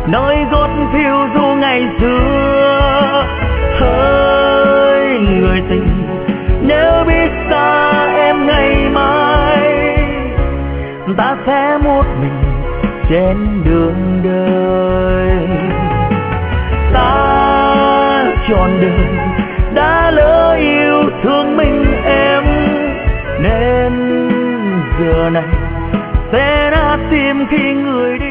nỗi gót phiêu du ngày xưa. Hỡi người tình, nếu biết xa em ngày mai, ta sẽ một mình trên đường đời. Ta trọn đời đã lỡ yêu thương mình em, nên giờ này sẽ nát tim khi người đi.